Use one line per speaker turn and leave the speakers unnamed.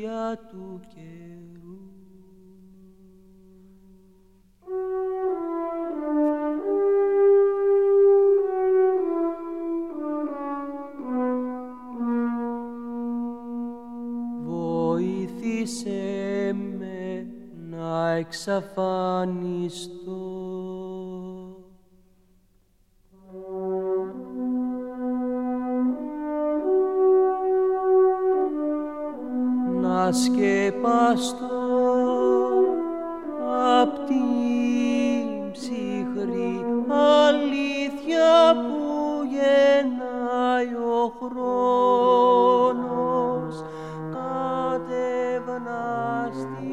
ουσία του καιρού. Βοήθησέ με να εξαφανιστώ. Να σκεπαστώ απ' την ψυχρή αλήθεια που γεννάει ο χρόνος, κατέβνα στη